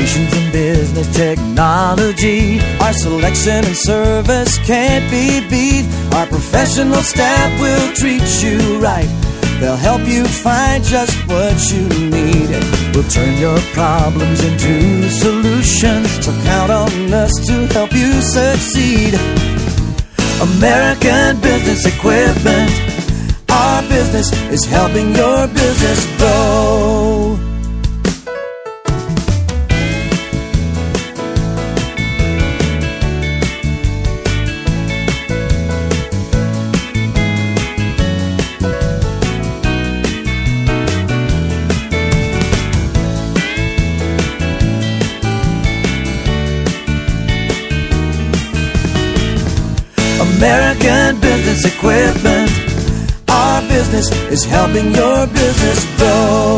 Innovations in business technology. Our selection and service can't be beat. Our professional staff will treat you right. They'll help you find just what you need. We'll turn your problems into solutions. So count on us to help you succeed. American Business Equipment. Our business is helping your business grow. American Business Equipment. Our business is helping your business grow.